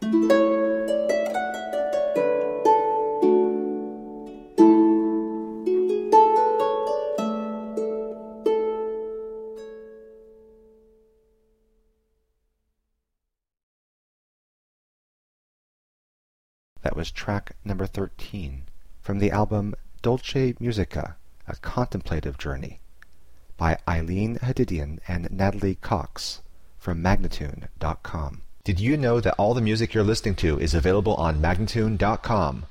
That was track number 13 from the album Dolce Musica, A Contemplative Journey by Eileen Hadidian and Natalie Cox from Magnatune.com. Did you know that all the music you're listening to is available on Magnatune.com?